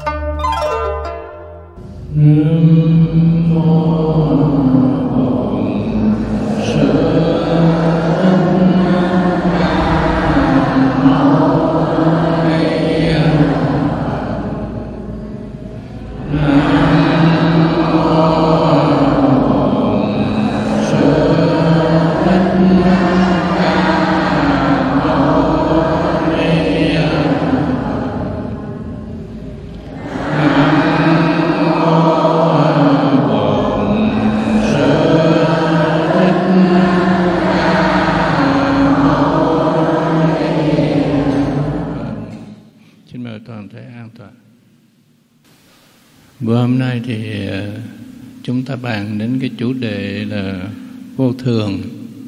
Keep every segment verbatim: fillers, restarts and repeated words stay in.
Bữa hôm nay thì chúng ta bàn đến cái chủ đề là vô thường.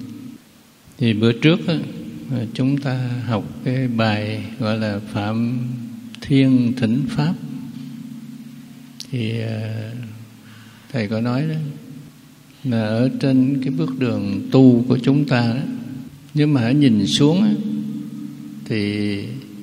Thì bữa trước á, chúng ta học cái bài gọi là Phạm Thiên Thỉnh Pháp. Thì thầy có nói đó là ở trên cái bước đường tu của chúng ta đó, nếu mà nhìn xuống á, thì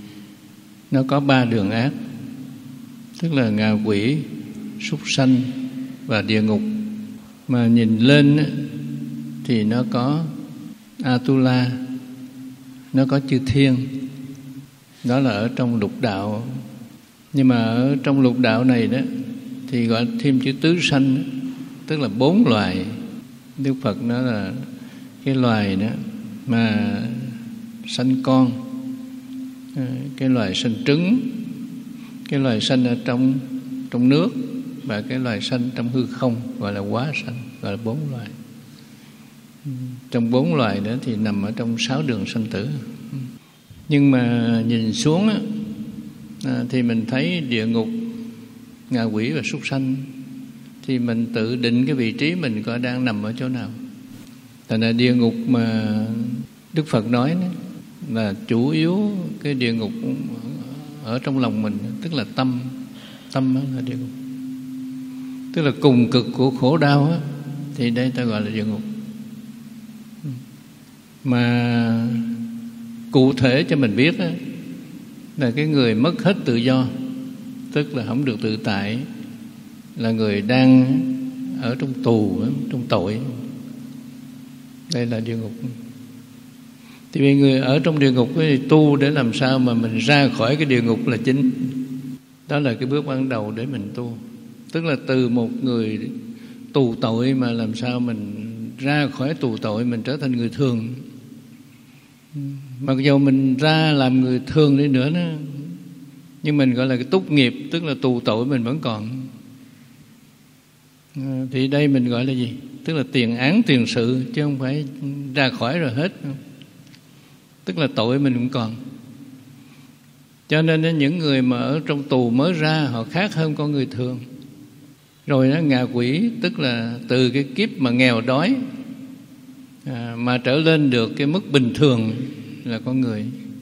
nó có ba đường ác, tức là ngạ quỷ, súc sanh và địa ngục. Mà nhìn lên á, thì nó có Atula, nó có chư thiên. Đó là ở trong lục đạo. Nhưng mà ở trong lục đạo này đó thì gọi thêm chữ tứ sanh, tức là bốn loài. Đức Phật nói là cái loài đó mà sanh con, cái loài sanh trứng, cái loài sanh ở trong trong nước và cái loài sanh trong hư không, gọi là hóa sanh, gọi là bốn loài. Trong bốn loài đó thì nằm ở trong sáu đường sanh tử. Nhưng mà nhìn xuống á, thì mình thấy địa ngục, ngạ quỷ và súc sanh, thì mình tự định cái vị trí mình coi đang nằm ở chỗ nào. Thành ra địa ngục mà Đức Phật nói đó, là chủ yếu cái địa ngục ở trong lòng mình, tức là tâm. Tâm là địa ngục, tức là cùng cực của khổ đau á, thì đây ta gọi là địa ngục. Mà cụ thể cho mình biết á, là cái người mất hết tự do, tức là không được tự tại, là người đang ở trong tù, trong tội. Đây là địa ngục. Thì vì người ở trong địa ngục thì tu để làm sao mà mình ra khỏi cái địa ngục là chính. Đó là cái bước ban đầu để mình tu. Tức là từ một người tù tội mà làm sao mình ra khỏi tù tội, mình trở thành người thường. Mặc dù mình ra làm người thường đi nữa đó, nhưng mình gọi là cái túc nghiệp, tức là tù tội mình vẫn còn. Thì đây mình gọi là gì? Tức là tiền án tiền sự, chứ không phải ra khỏi rồi hết. Tức là tội mình cũng còn. Cho nên những người mà ở trong tù mới ra, họ khác hơn con người thường. Rồi nó ngạ quỷ, tức là từ cái kiếp mà nghèo đói à, mà trở lên được cái mức bình thường là con người.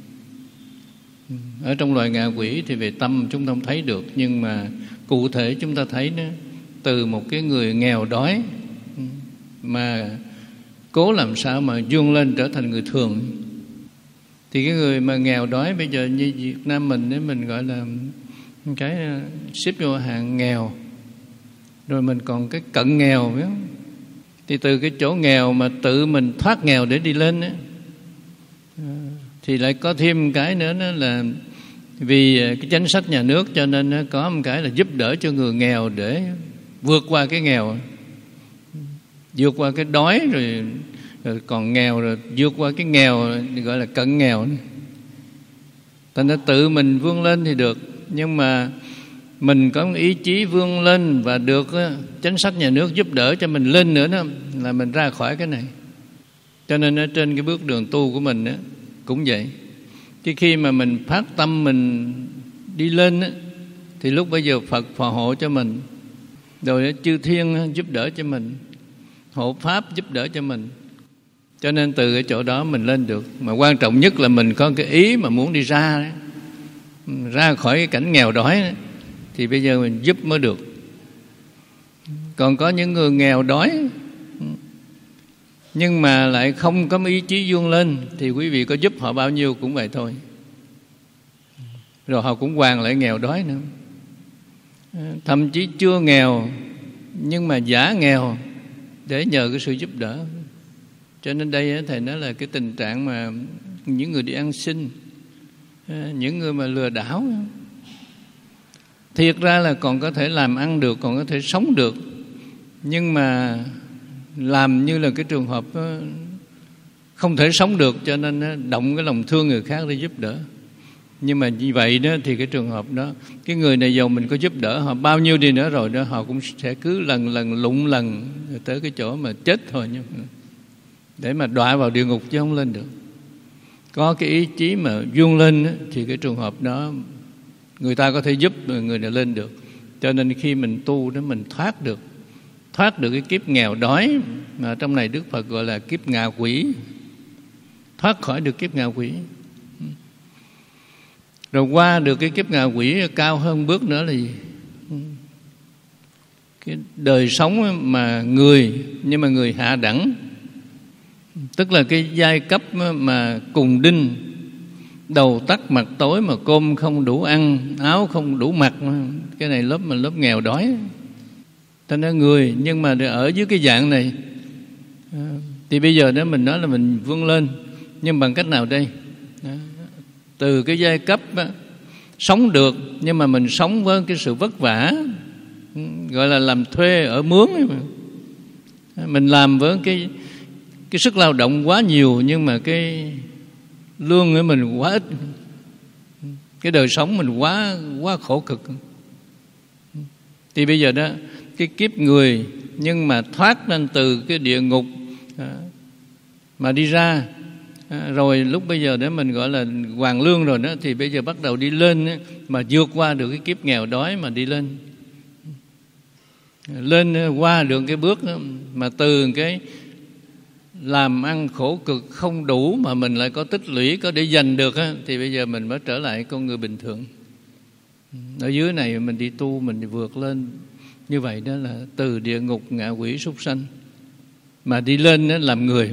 Ở trong loài ngạ quỷ thì về tâm chúng ta không thấy được, nhưng mà cụ thể chúng ta thấy đó, từ một cái người nghèo đói mà cố làm sao mà vươn lên trở thành người thường. Thì cái người mà nghèo đói bây giờ như Việt Nam mình ấy, mình gọi là cái xếp vô hàng nghèo. Rồi mình còn cái cận nghèo, biết không? Thì từ cái chỗ nghèo mà tự mình thoát nghèo để đi lên ấy, thì lại có thêm cái nữa đó là vì cái chính sách nhà nước, cho nên nó có một cái là giúp đỡ cho người nghèo để vượt qua cái nghèo, vượt qua cái đói, rồi, rồi còn nghèo, rồi vượt qua cái nghèo gọi là cận nghèo. Thành ra tự mình vươn lên thì được, nhưng mà mình có ý chí vươn lên và được chính sách nhà nước giúp đỡ cho mình lên nữa đó, là mình ra khỏi cái này. Cho nên ở trên cái bước đường tu của mình đó, cũng vậy. Cái khi mà mình phát tâm mình đi lên đó, thì lúc bây giờ Phật phò hộ cho mình, rồi chư thiên giúp đỡ cho mình, hộ pháp giúp đỡ cho mình. Cho nên từ cái chỗ đó mình lên được. Mà quan trọng nhất là mình có cái ý mà muốn đi ra đó, ra khỏi cái cảnh nghèo đói đó, thì bây giờ mình giúp mới được. Còn có những người nghèo đói nhưng mà lại không có ý chí vươn lên, thì quý vị có giúp họ bao nhiêu cũng vậy thôi, rồi họ cũng hoàn lại nghèo đói nữa. thậm chí chưa nghèo nhưng mà giả nghèo để nhờ cái sự giúp đỡ. Cho nên đây thầy nói là cái tình trạng mà những người đi ăn xin, những người mà lừa đảo, thiệt ra là còn có thể làm ăn được, còn có thể sống được, nhưng mà làm như là cái trường hợp không thể sống được, cho nên động cái lòng thương người khác để giúp đỡ. Nhưng mà như vậy đó thì cái trường hợp đó, cái người này giàu mình có giúp đỡ họ bao nhiêu đi nữa rồi đó, họ cũng sẽ cứ lần lần lụng lần tới cái chỗ mà chết thôi nhé, để mà đọa vào địa ngục chứ không lên được. Có cái ý chí mà vươn lên đó, thì cái trường hợp đó người ta có thể giúp người này lên được. Cho nên khi mình tu đó mình thoát được, thoát được cái kiếp nghèo đói, mà trong này Đức Phật gọi là kiếp ngạ quỷ, thoát khỏi được kiếp ngạ quỷ. Rồi qua được cái kiếp ngạ quỷ cao hơn bước nữa là gì? Cái đời sống mà người, nhưng mà người hạ đẳng, tức là cái giai cấp mà cùng đinh, đầu tắt mặt tối mà cơm không đủ ăn, áo không đủ mặc. Cái này lớp mà lớp nghèo đói. Ta nói người, nhưng mà ở dưới cái dạng này thì bây giờ đó mình nói là mình vươn lên, nhưng bằng cách nào đây? Từ cái giai cấp á, sống được, nhưng mà mình sống với cái sự vất vả, gọi là làm thuê ở mướn. Mình làm với cái cái sức lao động quá nhiều, nhưng mà cái lương của mình quá ít, cái đời sống mình quá quá khổ cực. Thì bây giờ đó cái kiếp người, nhưng mà thoát lên từ cái địa ngục mà đi ra, rồi lúc bây giờ để mình gọi là hoàn lương rồi đó, thì bây giờ bắt đầu đi lên mà vượt qua được cái kiếp nghèo đói mà đi lên. Lên qua được cái bước đó, mà từ cái làm ăn khổ cực không đủ mà mình lại có tích lũy, có để dành được á, thì bây giờ mình mới trở lại con người bình thường. Ở dưới này mình đi tu, mình vượt lên như vậy, đó là từ địa ngục ngạ quỷ súc sanh mà đi lên đó làm người.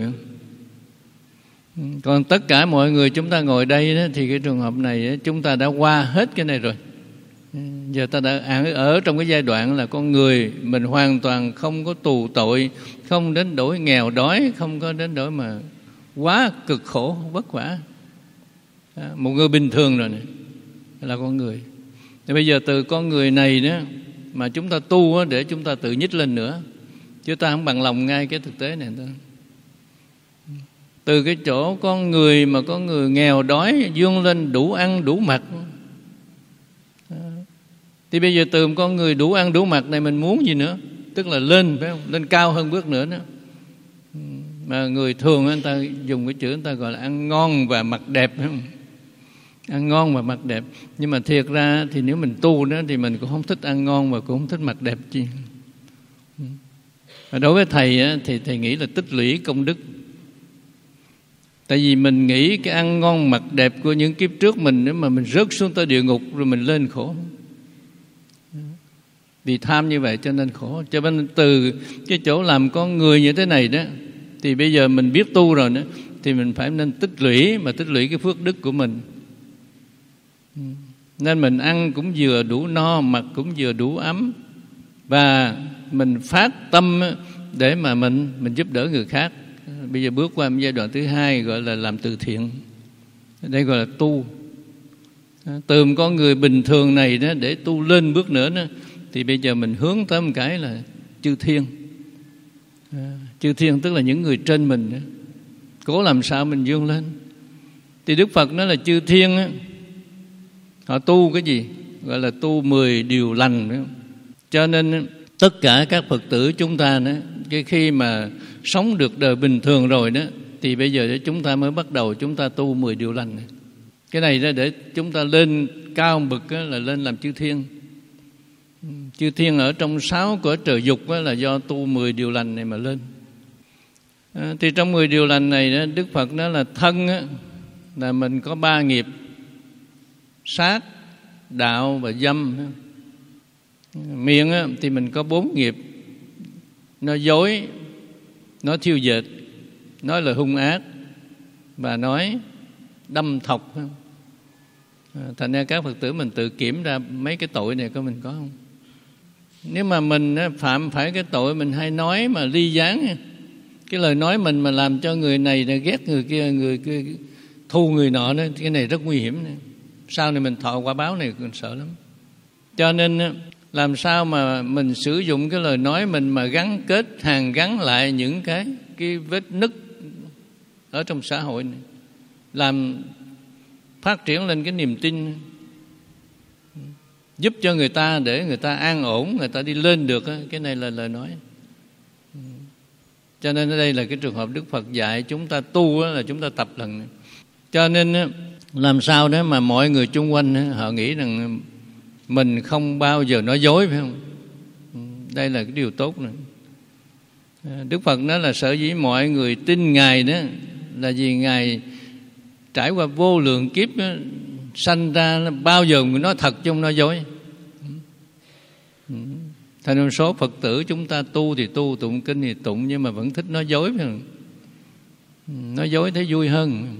Còn tất cả mọi người chúng ta ngồi đây đó, thì cái trường hợp này chúng ta đã qua hết cái này rồi. Giờ ta đã ở trong cái giai đoạn là con người mình hoàn toàn không có tù tội, không đến đổi nghèo đói, không có đến đổi mà quá cực khổ vất vả. Một người bình thường rồi này là con người. Thì bây giờ từ con người này đó mà chúng ta tu đó, để chúng ta tự nhích lên nữa, chứ ta không bằng lòng ngay cái thực tế này thôi. Từ cái chỗ con người mà con người nghèo đói vươn lên đủ ăn đủ mặc, thì bây giờ từ con người đủ ăn đủ mặc này mình muốn gì nữa? Tức là lên, phải không? Lên cao hơn bước nữa đó. Mà người thường người ta dùng cái chữ người ta gọi là ăn ngon và mặc đẹp, phải không? Ăn ngon và mặc đẹp. Nhưng mà thiệt ra thì nếu mình tu đó thì mình cũng không thích ăn ngon và cũng không thích mặc đẹp chi. Và đối với thầy á, thì thầy nghĩ là tích lũy công đức. Tại vì mình nghĩ cái ăn ngon mặc đẹp của những kiếp trước mình, nếu mà mình rớt xuống tới địa ngục rồi mình lên khổ. Vì tham như vậy cho nên khổ. Cho nên từ cái chỗ làm con người như thế này đó, thì bây giờ mình biết tu rồi đó, thì mình phải nên tích lũy, mà tích lũy cái phước đức của mình. Nên mình ăn cũng vừa đủ no, mặc cũng vừa đủ ấm, và mình phát tâm để mà mình mình giúp đỡ người khác. Bây giờ bước qua giai đoạn thứ hai gọi là làm từ thiện. Đây gọi là tu. Từ một con người bình thường này đó để tu lên bước nữa đó, thì bây giờ mình hướng tới một cái là chư thiên. À, chư thiên tức là những người trên mình đó. Cố làm sao mình vươn lên. Thì Đức Phật nói là chư thiên á, họ tu cái gì? Gọi là tu mười điều lành đó. Cho nên tất cả các Phật tử chúng ta đó, cái khi mà sống được đời bình thường rồi đó, thì bây giờ chúng ta mới bắt đầu chúng ta tu mười điều lành này. Cái này đó để chúng ta lên cao bậc đó, là lên làm chư thiên. Chư thiên ở trong sáu cõi trời dục đó, là do tu mười điều lành này mà lên. À, thì trong mười điều lành này đó, Đức Phật nói là thân đó, là mình có ba nghiệp: sát, đạo và dâm. Miệng á, thì mình có bốn nghiệp: nói dối, nói thiêu dệt, nói lời hung ác, và nói đâm thọc. À, thành ra các Phật tử mình tự kiểm ra mấy cái tội này của mình có không? Nếu mà mình phạm phải cái tội mình hay nói mà ly gián, cái lời nói mình mà làm cho người này ghét người kia, người kia thù người nọ đó, cái này rất nguy hiểm. Sau này mình thọ quả báo này còn sợ lắm. Cho nên làm sao mà mình sử dụng cái lời nói mình mà gắn kết, hàn gắn lại những cái cái vết nứt ở trong xã hội này, làm phát triển lên cái niềm tin, giúp cho người ta để người ta an ổn, người ta đi lên được. Cái này là lời nói. Cho nên ở đây là cái trường hợp Đức Phật dạy chúng ta tu là chúng ta tập lần này. Cho nên làm sao đó mà mọi người chung quanh họ nghĩ rằng mình không bao giờ nói dối, phải không? Đây là cái điều tốt này. Đức Phật nói là sở dĩ mọi người tin Ngài đó là vì Ngài trải qua vô lượng kiếp đó, sanh ra bao giờ người nói thật chứ không nói dối. Thành ra số Phật tử chúng ta tu thì tu, tụng kinh thì tụng, nhưng mà vẫn thích nói dối, phải không? Nói dối thấy vui hơn.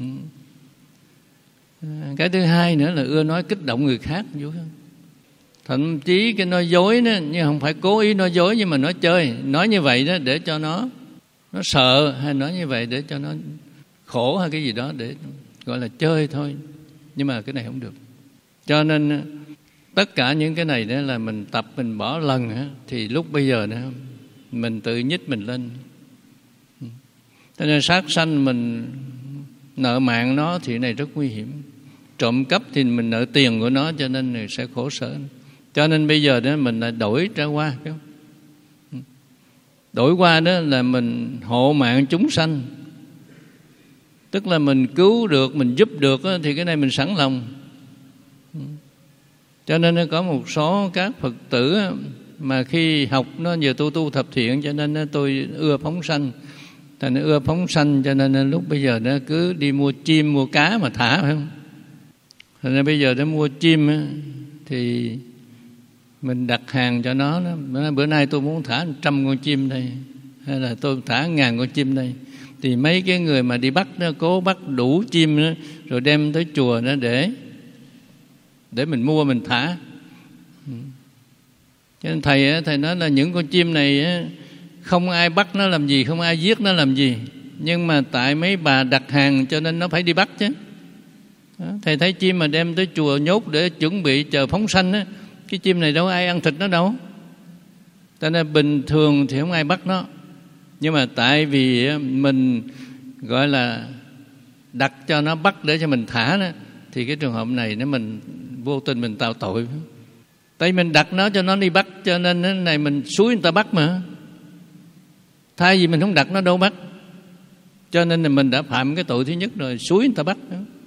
Cái thứ hai nữa là ưa nói kích động người khác, vui hơn. Thậm chí cái nói dối đó, nhưng không phải cố ý nói dối, nhưng mà nói chơi, nói như vậy đó để cho nó nó sợ, hay nói như vậy để cho nó khổ hay cái gì đó, để gọi là chơi thôi. Nhưng mà cái này không được. Cho nên tất cả những cái này đó là mình tập, mình bỏ lần đó, thì lúc bây giờ đó mình tự nhích mình lên. Cho nên sát sanh mình nợ mạng nó thì này rất nguy hiểm. Trộm cắp thì mình nợ tiền của nó, cho nên sẽ khổ sở. Cho nên bây giờ đó mình lại đổi ra qua, phải không? Đổi qua đó là mình hộ mạng chúng sanh, tức là mình cứu được, mình giúp được đó, thì cái này mình sẵn lòng. Cho nên có một số các Phật tử mà khi học nó giờ tu tu thập thiện, cho nên tôi ưa phóng sanh. Thành ưa phóng sanh cho nên lúc bây giờ nó cứ đi mua chim, mua cá mà thả, phải không? Thành ra bây giờ nó mua chim thì mình đặt hàng cho nó, nó bữa nay tôi muốn thả một trăm con chim đây, hay là tôi thả ngàn con chim đây, thì mấy cái người mà đi bắt nó cố bắt đủ chim đó, rồi đem tới chùa nó để để mình mua mình thả. Cho nên thầy thầy nói là những con chim này không ai bắt nó làm gì, không ai giết nó làm gì, nhưng mà tại mấy bà đặt hàng cho nên nó phải đi bắt chứ. Thầy thấy chim mà đem tới chùa nhốt để chuẩn bị chờ phóng sanh á, cái chim này đâu ai ăn thịt nó đâu. Cho nên bình thường thì không ai bắt nó, nhưng mà tại vì mình gọi là đặt cho nó bắt để cho mình thả đó, thì cái trường hợp này nếu mình vô tình mình tạo tội. Tại mình đặt nó cho nó đi bắt, cho nên cái này mình xúi người ta bắt mà. Thay vì mình không đặt nó đâu bắt, cho nên là mình đã phạm cái tội thứ nhất rồi, xúi người ta bắt.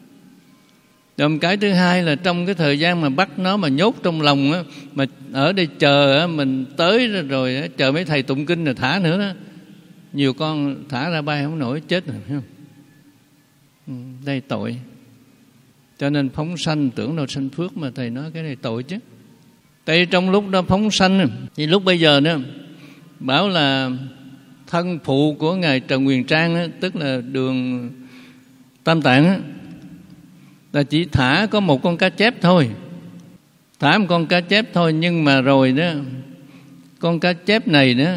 Rồi cái thứ hai là trong cái thời gian mà bắt nó mà nhốt trong lòng á, mà ở đây chờ á, mình tới rồi á, chờ mấy thầy tụng kinh rồi thả nữa đó. Nhiều con thả ra bay không nổi, chết rồi, thấy không? Đây tội. Cho nên phóng sanh tưởng đâu sanh phước, mà thầy nói cái này tội chứ. Tại trong lúc đó phóng sanh thì lúc bây giờ nữa bảo là thân phụ của ngài Trần Huyền Trang á, tức là Đường Tam Tạng á, là chỉ thả có một con cá chép thôi, thả một con cá chép thôi, nhưng mà rồi đó con cá chép này đó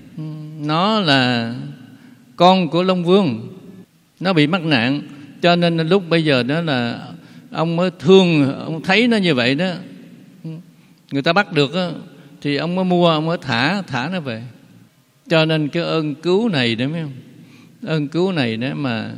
nó là con của Long Vương, nó bị mắc nạn, cho nên lúc bây giờ đó là ông mới thương, ông thấy nó như vậy đó, người ta bắt được đó, thì ông mới mua, ông mới thả thả nó về. Cho nên cái ơn cứu này đó, mấy không, ơn cứu này đó mà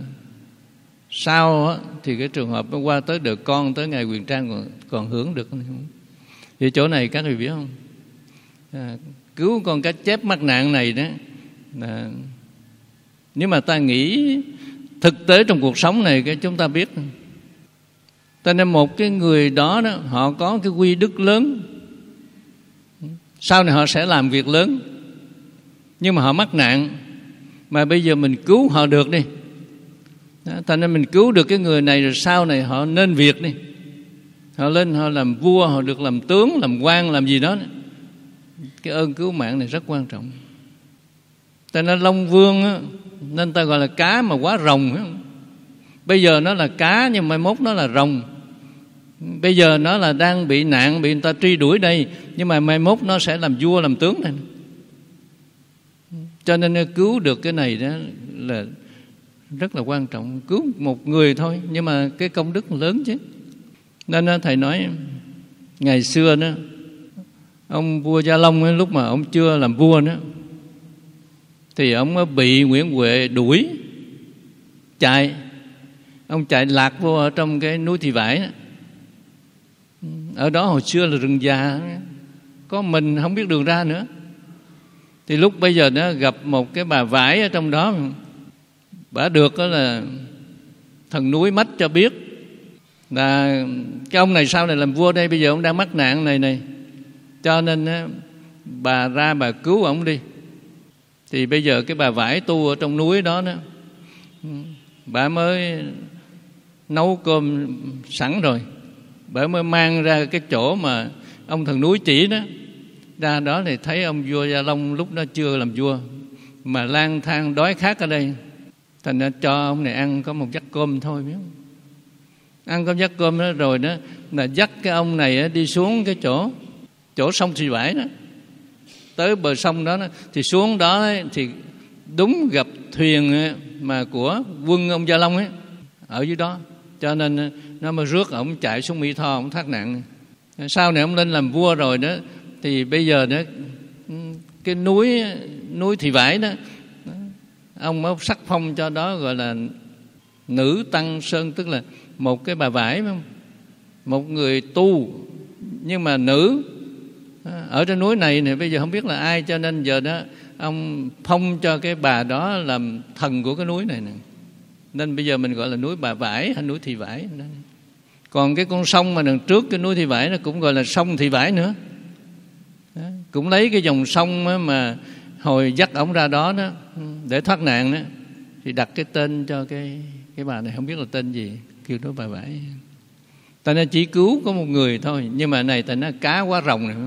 sau á, thì cái trường hợp nó qua tới được con, tới ngày Huyền Trang còn, còn hưởng được. Thì chỗ này các vị biết không, à, cứu con cá chép mắc nạn này đó là, nếu mà ta nghĩ thực tế trong cuộc sống này, cái chúng ta biết. Cho nên một cái người đó, đó họ có cái quy đức lớn, sau này họ sẽ làm việc lớn, nhưng mà họ mắc nạn, mà bây giờ mình cứu họ được đi. Đó, thành nên mình cứu được cái người này, rồi sau này họ nên việc đi, họ lên họ làm vua, họ được làm tướng, làm quan, làm gì đó. Cái ơn cứu mạng này rất quan trọng. Tại nên Long Vương á, nên ta gọi là cá mà quá rồng. Bây giờ nó là cá, nhưng mai mốt nó là rồng. Bây giờ nó là đang bị nạn, bị người ta truy đuổi đây, nhưng mà mai mốt nó sẽ làm vua làm tướng này. Cho nên cứu được cái này đó là rất là quan trọng. Cứu một người thôi, nhưng mà cái công đức lớn chứ. Nên thầy nói ngày xưa đó, ông vua Gia Long ấy, lúc mà ông chưa làm vua đó, thì ông bị Nguyễn Huệ đuổi chạy. Ông chạy lạc vô ở trong cái núi Thị Vải đó. Ở đó hồi xưa là rừng già, có mình không biết đường ra nữa. Thì lúc bây giờ nó gặp một cái bà vải ở trong đó, bà được đó là thần núi mách cho biết là cái ông này sau này làm vua đây, bây giờ ông đang mắc nạn này này, cho nên á, bà ra bà cứu ông đi. Thì bây giờ cái bà vải tu ở trong núi đó đó, bà mới nấu cơm sẵn rồi, bà mới mang ra cái chỗ mà ông thần núi chỉ đó. Ra đó thì thấy ông vua Gia Long lúc đó chưa làm vua mà lang thang đói khát ở đây, thành ra cho ông này ăn có một vắt cơm thôi, biết không? Ăn có vắt cơm đó rồi đó là dắt cái ông này đi xuống cái chỗ chỗ sông Thị Vải đó, tới bờ sông đó, đó thì xuống đó thì đúng gặp thuyền mà của quân ông Gia Long ấy ở dưới đó, cho nên nó mới rước ổng chạy xuống Mỹ Tho, ổng thoát nạn. Sau này ông lên làm vua rồi đó, thì bây giờ đó cái núi núi Thị Vải đó, ông mới sắc phong cho đó gọi là nữ tăng sơn, tức là một cái bà vải, một người tu nhưng mà nữ ở trên núi này thì bây giờ không biết là ai, cho nên giờ đó ông phong cho cái bà đó làm thần của cái núi này nè. Nên bây giờ mình gọi là núi Bà Vải hay núi Thị Vải. Còn cái con sông mà đằng trước cái núi Thị Vải nó cũng gọi là sông Thị Vải nữa. Đó, cũng lấy cái dòng sông mà hồi dắt ổng ra đó đó để thoát nạn đó, thì đặt cái tên cho cái cái bà này, không biết là tên gì, kêu nó Bà Vải. Ta nó chỉ cứu có một người thôi, nhưng mà này ta nó cá quá rồng này.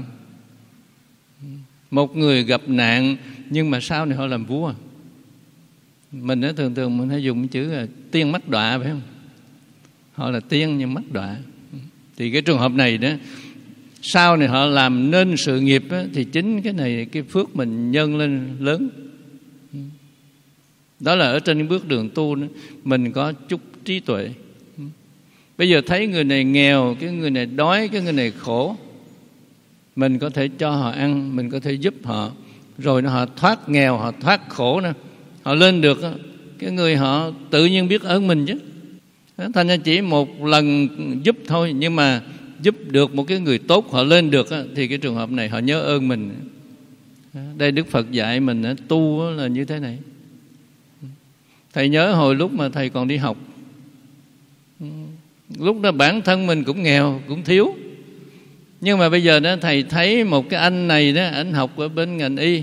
Một người gặp nạn nhưng mà sau này họ làm vua. Mình đó, thường thường mình hay dùng chữ là tiên mắc đọa, phải không? Họ là tiên nhưng mắc đọa. Thì cái trường hợp này đó, sau này họ làm nên sự nghiệp đó, thì chính cái này cái phước mình nhân lên lớn. Đó là ở trên bước đường tu đó, mình có chút trí tuệ. Bây giờ thấy người này nghèo, cái người này đói, cái người này khổ, mình có thể cho họ ăn, mình có thể giúp họ, rồi họ thoát nghèo, họ thoát khổ nè, họ lên được, cái người họ tự nhiên biết ơn mình chứ. Thành ra chỉ một lần giúp thôi, nhưng mà giúp được một cái người tốt họ lên được, thì cái trường hợp này họ nhớ ơn mình. Đây Đức Phật dạy mình tu là như thế này. Thầy nhớ hồi lúc mà thầy còn đi học, lúc đó bản thân mình cũng nghèo, cũng thiếu, nhưng mà bây giờ đó thầy thấy một cái anh này đó, anh học ở bên ngành y,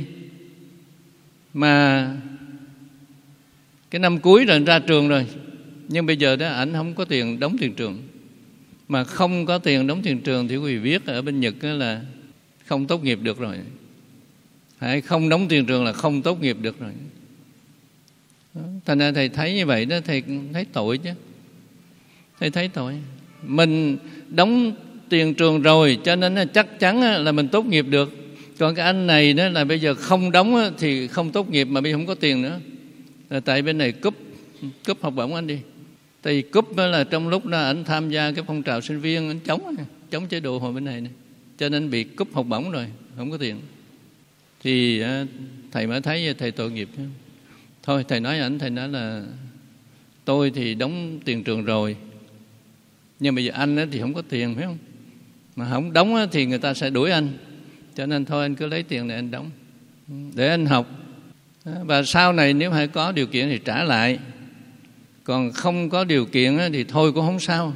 mà cái năm cuối rồi ra trường rồi, nhưng bây giờ đó ảnh không có tiền đóng tiền trường. Mà không có tiền đóng tiền trường thì quý vị biết ở bên Nhật là không tốt nghiệp được rồi. Hay không đóng tiền trường là không tốt nghiệp được rồi. Thành ra thầy thấy như vậy đó, thầy thấy tội chứ. Thầy thấy tội. Mình đóng tiền trường rồi cho nên chắc chắn là mình tốt nghiệp được. Còn cái anh này đó là bây giờ không đóng thì không tốt nghiệp, mà bây giờ không có tiền nữa. Là tại bên này cúp cúp học bổng anh đi. Tại vì cúp là trong lúc đó anh tham gia cái phong trào sinh viên, anh chống chống chế độ hồi bên này, này cho nên bị cúp học bổng rồi, không có tiền. Thì thầy mới thấy thầy tội nghiệp. Thôi thầy nói ảnh, thầy nói là tôi thì đóng tiền trường rồi, nhưng bây giờ anh thì không có tiền, phải không? Mà không đóng thì người ta sẽ đuổi anh, cho nên thôi anh cứ lấy tiền này anh đóng để anh học. Và sau này nếu hay có điều kiện thì trả lại, còn không có điều kiện thì thôi cũng không sao.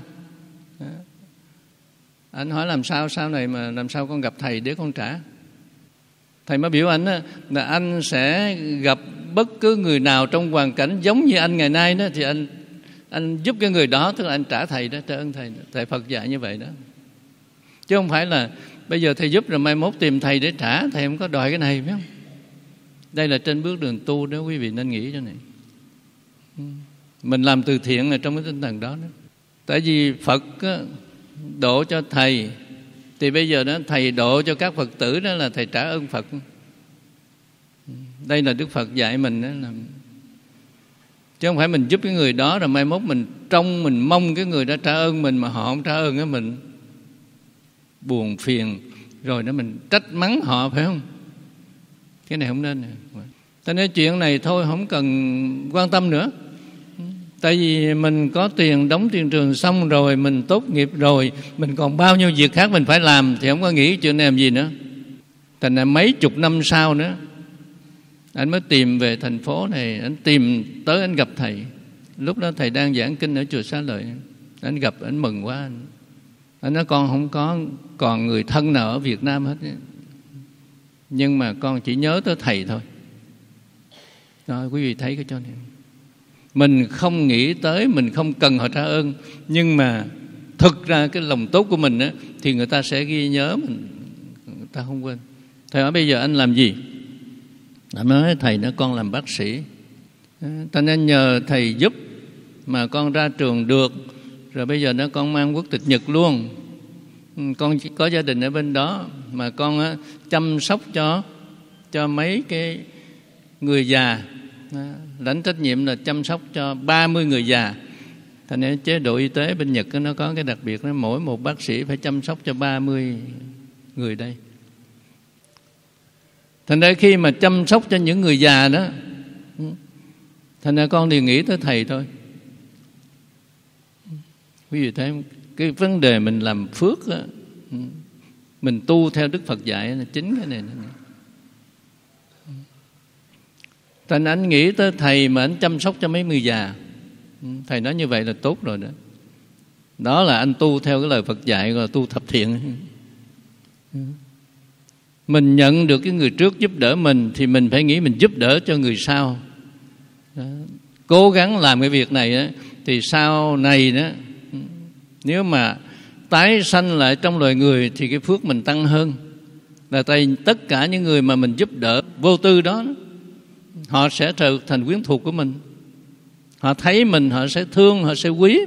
Anh hỏi làm sao sau này mà làm sao con gặp thầy để con trả. Thầy mới biểu anh là anh sẽ gặp bất cứ người nào trong hoàn cảnh giống như anh ngày nay đó, thì anh anh giúp cái người đó, tức là anh trả thầy đó, trả ơn thầy. Thầy Phật dạy như vậy đó, chứ không phải là bây giờ thầy giúp rồi mai mốt tìm thầy để trả. Thầy không có đòi cái này, phải không? Đây là trên bước đường tu đó, quý vị nên nghĩ cho này. Mình làm từ thiện là trong cái tinh thần đó, đó. Tại vì Phật á, độ cho thầy, thì bây giờ đó thầy độ cho các Phật tử, đó là thầy trả ơn Phật. Đây là Đức Phật dạy mình đó, là chứ không phải mình giúp cái người đó rồi mai mốt mình trông mình mong cái người đó trả ơn mình mà họ không trả ơn với mình, buồn phiền rồi đó mình trách mắng họ, phải không? Cái này không nên. Ta nói chuyện này thôi không cần quan tâm nữa. Tại vì mình có tiền đóng tiền trường xong rồi, mình tốt nghiệp rồi, mình còn bao nhiêu việc khác mình phải làm, thì không có nghĩ chuyện này làm gì nữa. Thành ra mấy chục năm sau nữa, anh mới tìm về thành phố này, anh tìm tới anh gặp thầy. Lúc đó thầy đang giảng kinh ở chùa Xá Lợi. Anh gặp, anh mừng quá. Anh, anh nói con không có còn người thân nào ở Việt Nam hết, nhưng mà con chỉ nhớ tới thầy thôi. Đó, quý vị thấy cái chỗ này. Mình không nghĩ tới, mình không cần họ trả ơn, nhưng mà thực ra cái lòng tốt của mình á, thì người ta sẽ ghi nhớ mình, người ta không quên. Thầy hỏi bây giờ anh làm gì? Anh nói thầy nói con làm bác sĩ, ta nên nhờ thầy giúp mà con ra trường được. Rồi bây giờ nó con mang quốc tịch Nhật luôn. Con chỉ có gia đình ở bên đó, mà con á, chăm sóc cho cho mấy cái người già, lãnh trách nhiệm là chăm sóc cho ba mươi người già. Thành ra chế độ y tế bên Nhật nó có cái đặc biệt đó, mỗi một bác sĩ phải chăm sóc cho ba mươi người đây. Thành ra khi mà chăm sóc cho những người già đó, thành ra con thì nghĩ tới thầy thôi. Quý vị thấy cái vấn đề mình làm phước đó, mình tu theo Đức Phật dạy là chính cái này. Thành anh nghĩ tới thầy mà anh chăm sóc cho mấy người già, thầy nói như vậy là tốt rồi đó. Đó là anh tu theo cái lời Phật dạy, gọi là tu thập thiện. Mình nhận được cái người trước giúp đỡ mình, thì mình phải nghĩ mình giúp đỡ cho người sau. Đó. Cố gắng làm cái việc này đó, thì sau này đó, nếu mà tái sanh lại trong loài người thì cái phước mình tăng hơn. Là tại tất cả những người mà mình giúp đỡ vô tư đó, họ sẽ trở thành quyến thuộc của mình. Họ thấy mình họ sẽ thương, họ sẽ quý.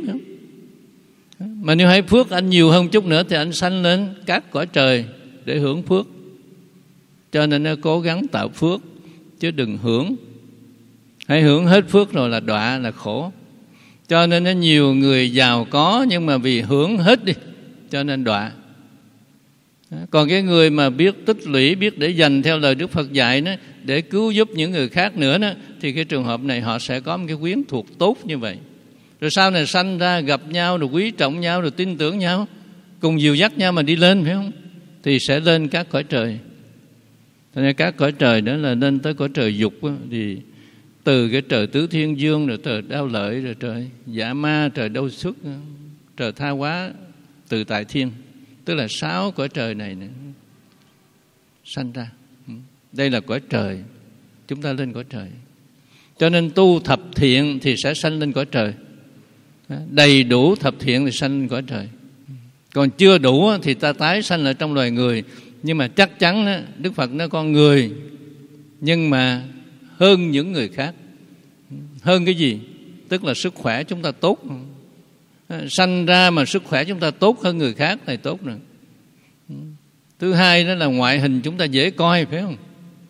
Mà nếu hay phước anh nhiều hơn chút nữa thì anh sanh lên các cõi trời để hưởng phước. Cho nên nó cố gắng tạo phước, chứ đừng hưởng. Hãy hưởng hết phước rồi là đọa, là khổ. Cho nên nó nhiều người giàu có, nhưng mà vì hưởng hết đi cho nên đọa. Còn cái người mà biết tích lũy, biết để dành theo lời Đức Phật dạy đó, để cứu giúp những người khác nữa đó, thì cái trường hợp này họ sẽ có một cái quyến thuộc tốt như vậy. Rồi sau này sanh ra gặp nhau, rồi quý trọng nhau, rồi tin tưởng nhau, cùng dìu dắt nhau mà đi lên, phải không? Thì sẽ lên các cõi trời. Cho nên các cõi trời đó là lên tới cõi trời dục đó, thì từ cái trời tứ thiên dương, rồi trời đao lợi, rồi trời dạ ma, trời đâu xuất, trời tha hóa, từ tại thiên. Tức là sáu cõi trời này nữa sanh ra. Đây là cõi trời, chúng ta lên cõi trời. Cho nên tu thập thiện thì sẽ sanh lên cõi trời. Đầy đủ thập thiện thì sanh lên cõi trời. Còn chưa đủ thì ta tái sanh ở trong loài người. Nhưng mà chắc chắn đó, Đức Phật nói con người, nhưng mà hơn những người khác. Hơn cái gì? Tức là sức khỏe chúng ta tốt. Sanh ra mà sức khỏe chúng ta tốt hơn người khác thì tốt rồi. Thứ hai đó là ngoại hình chúng ta dễ coi, phải không?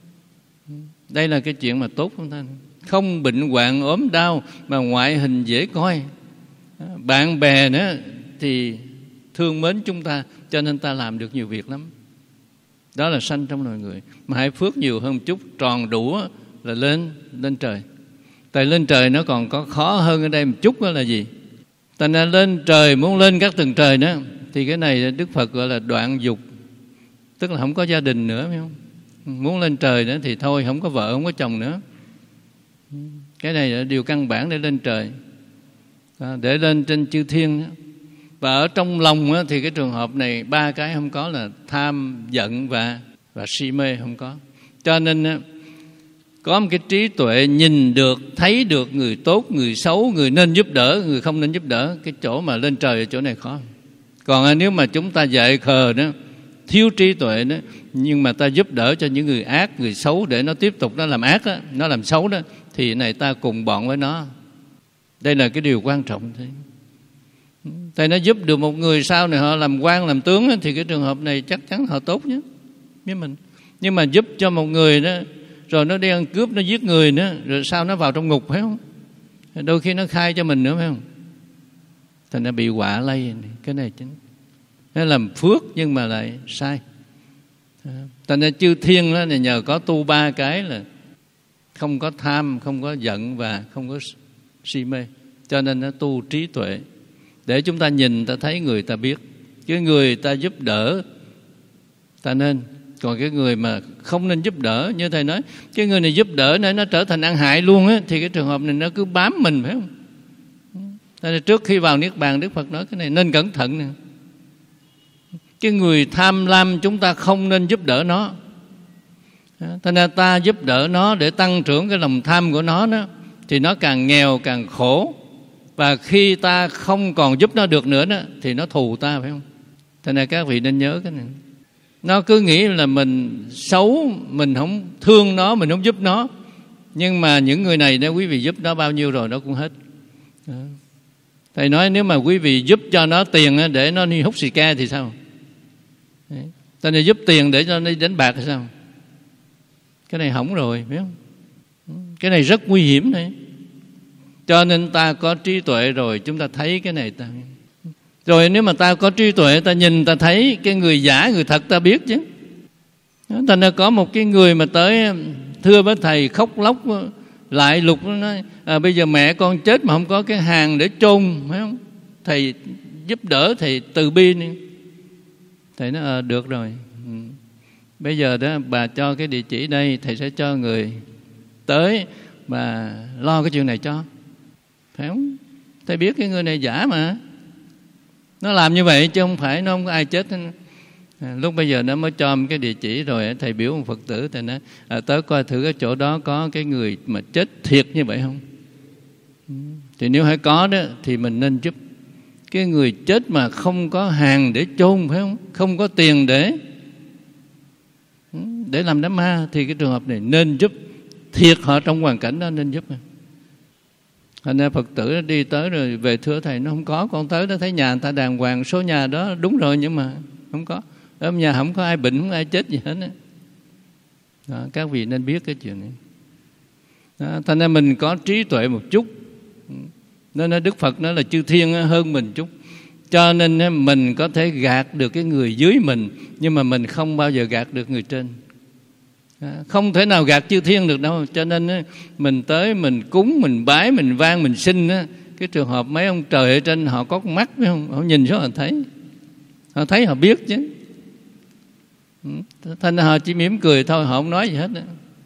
Đây là cái chuyện mà tốt chúng ta. Không bệnh hoạn ốm đau mà ngoại hình dễ coi. Bạn bè nữa thì thương mến chúng ta, cho nên ta làm được nhiều việc lắm. Đó là sanh trong loài người. Mà hãy phước nhiều hơn một chút, tròn đủ là lên lên trời. Tại lên trời nó còn có khó hơn ở đây một chút, đó là gì? Thành ra lên trời, muốn lên các tầng trời đó, thì cái này Đức Phật gọi là đoạn dục. Tức là không có gia đình nữa, phải không? Muốn lên trời nữa thì thôi, không có vợ, không có chồng nữa. Cái này là điều căn bản để lên trời, để lên trên chư thiên. Và ở trong lòng thì cái trường hợp này ba cái không có, là tham, giận và, và si mê không có. Cho nên có một cái trí tuệ nhìn được, thấy được người tốt, người xấu, người nên giúp đỡ, người không nên giúp đỡ. Cái chỗ mà lên trời ở chỗ này khó. Còn nếu mà chúng ta dại khờ đó, thiếu trí tuệ đó, nhưng mà ta giúp đỡ cho những người ác, người xấu để nó tiếp tục nó làm ác đó, nó làm xấu đó, thì này ta cùng bọn với nó. Đây là cái điều quan trọng. Thầy nó giúp được một người sau này họ làm quan làm tướng thì cái trường hợp này chắc chắn họ tốt nhất với mình. Nhưng mà giúp cho một người đó rồi nó đi ăn cướp, nó giết người nữa, rồi sao nó vào trong ngục, phải không? Đôi khi nó khai cho mình nữa, phải không? Thành ra bị quả lây. Cái này chính nó làm phước nhưng mà lại sai. Thành ra chư thiên đó này nhờ có tu ba cái là không có tham, không có giận và không có si mê, cho nên nó tu trí tuệ để chúng ta nhìn ta thấy người ta biết. Cái người ta giúp đỡ ta nên, còn cái người mà không nên giúp đỡ, như thầy nói, cái người này giúp đỡ nên nó trở thành ăn hại luôn á, thì cái trường hợp này nó cứ bám mình, phải không? Nên trước khi vào Niết Bàn, Đức Phật nói cái này nên cẩn thận nè. Cái người tham lam chúng ta không nên giúp đỡ nó. Thế nên ta giúp đỡ nó để tăng trưởng cái lòng tham của nó đó, thì nó càng nghèo càng khổ. Và khi ta không còn giúp nó được nữa đó, thì nó thù ta, phải không? Thế nên các vị nên nhớ cái này. Nó cứ nghĩ là mình xấu, mình không thương nó, mình không giúp nó. Nhưng mà những người này nếu quý vị giúp nó bao nhiêu rồi nó cũng hết. Đó. Thầy nói nếu mà quý vị giúp cho nó tiền để nó đi hút xì ke thì sao? Ta này giúp tiền để cho nó đi đánh bạc thì sao? Cái này hỏng rồi, phải không? Cái này rất nguy hiểm này. Cho nên ta có trí tuệ rồi chúng ta thấy cái này ta. Rồi nếu mà ta có trí tuệ, ta nhìn ta thấy cái người giả người thật ta biết chứ. Thành ra có một cái người mà tới thưa với thầy khóc lóc lại lục, nó nói à, bây giờ mẹ con chết mà không có cái hàng để chôn, phải không? Thầy giúp đỡ, thầy từ bi đi. Thầy nói à, được rồi, ừ. Bây giờ đó bà cho cái địa chỉ đây, thầy sẽ cho người tới bà lo cái chuyện này cho, phải không? Thầy biết cái người này giả mà. Nó làm như vậy chứ không phải nó không có ai chết. À, lúc bây giờ nó mới cho cái địa chỉ rồi thầy biểu một Phật tử, thầy nói à, tới coi thử cái chỗ đó có cái người mà chết thiệt như vậy không. Thì nếu phải có đó thì mình nên giúp. Cái người chết mà không có hàng để chôn, phải không? Không có tiền để để làm đám ma, thì cái trường hợp này nên giúp. Thiệt họ trong hoàn cảnh đó nên giúp. Thành ra Phật tử đi tới rồi về thưa thầy, nó không có, con tới đó thấy nhà người ta đàng hoàng, số nhà đó đúng rồi nhưng mà không có. Ở nhà không có ai bệnh, không ai chết gì hết đó. Đó, các vị nên biết cái chuyện này. Đó, thành ra mình có trí tuệ một chút. Nên Đức Phật nói là chư thiên hơn mình chút. Cho nên mình có thể gạt được cái người dưới mình, nhưng mà mình không bao giờ gạt được người trên. Không thể nào gạt chư thiên được đâu. Cho nên mình tới mình cúng, mình bái, mình vang, mình xin. Cái trường hợp mấy ông trời ở trên họ có con mắt, phải không? Họ nhìn xuống họ thấy. Họ thấy họ biết chứ. Thành ra họ chỉ mỉm cười thôi, họ không nói gì hết.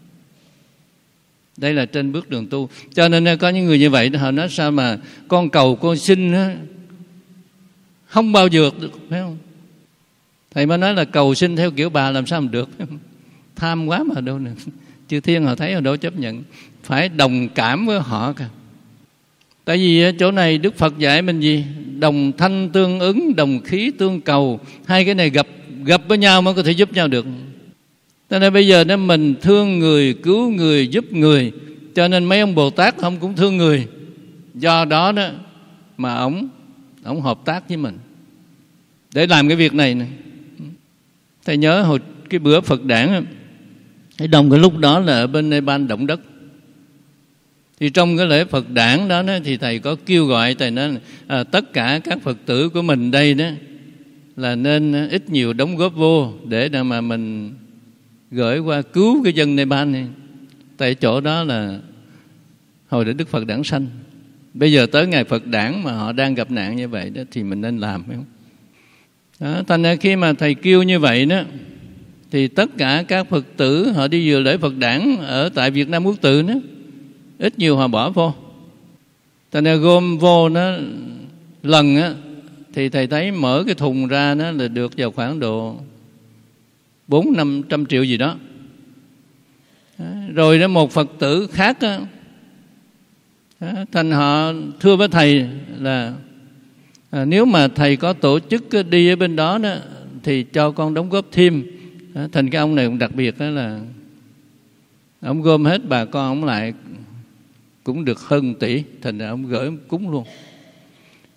Đây là trên bước đường tu. Cho nên có những người như vậy họ nói sao mà con cầu con xin không bao giờ được, phải không? Thầy mới nói là cầu xin theo kiểu bà làm sao mà được, phải không? Tham quá mà đâu nè. Chư thiên họ thấy họ đâu chấp nhận. Phải đồng cảm với họ cả. Tại vì chỗ này Đức Phật dạy mình gì? Đồng thanh tương ứng, đồng khí tương cầu. Hai cái này gặp gặp với nhau mới có thể giúp nhau được. Cho nên bây giờ nếu mình thương người, cứu người, giúp người, cho nên mấy ông Bồ Tát không cũng thương người. Do đó đó mà ổng ổng hợp tác với mình để làm cái việc này nè. Thầy nhớ hồi cái bữa Phật đản, cái đồng cái lúc đó là ở bên Nepal động đất. Thì trong cái lễ Phật đản đó, đó thì thầy có kêu gọi, thầy nói à, tất cả các Phật tử của mình đây đó là nên ít nhiều đóng góp vô để mà mình gửi qua cứu cái dân Nepal này. Tại chỗ đó là hồi để Đức Phật đản sanh. Bây giờ tới ngày Phật đản mà họ đang gặp nạn như vậy đó thì mình nên làm, phải không? Đó, thành ra khi mà thầy kêu như vậy đó thì tất cả các Phật tử họ đi dự lễ Phật đản ở tại Việt Nam Quốc Tự đó, ít nhiều họ bỏ vô. Thành ra gom vô nó lần á thì thầy thấy mở cái thùng ra nó là được vào khoảng độ bốn năm trăm triệu gì đó. Rồi đó một Phật tử khác á, thành họ thưa với thầy là à, nếu mà thầy có tổ chức đi ở bên đó, đó thì cho con đóng góp thêm. Thành cái ông này cũng đặc biệt đó là ông gom hết bà con ông lại cũng được hơn tỷ, thành ra ông gửi cúng luôn.